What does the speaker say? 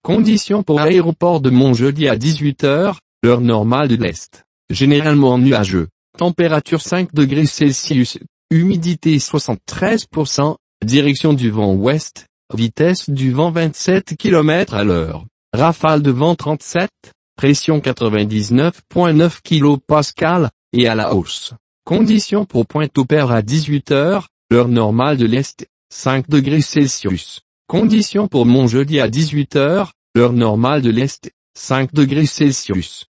Conditions pour aéroport de Montjoli à 18 heures, heure normale de l'Est. Généralement nuageux. Température 5 degrés Celsius. Humidité 73%. Direction du vent ouest. Vitesse du vent 27 km à l'heure. Rafale de vent 37. Pression 99,9 kPa, et à la hausse. Conditions pour Pointe-au-Père à 18 heures, heure normale de l'Est. 5 degrés Celsius. Conditions pour Montjoli à 18 heures, heure normale de l'Est. 5 degrés Celsius.